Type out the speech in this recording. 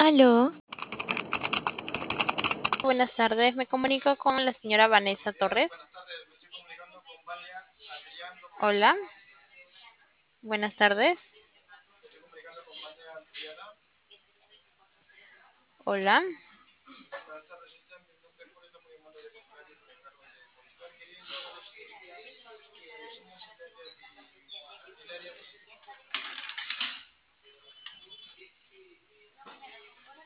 Aló, Buenas tardes, me comunico con la señora Vanessa Torres. Hola, buenas tardes. Hola.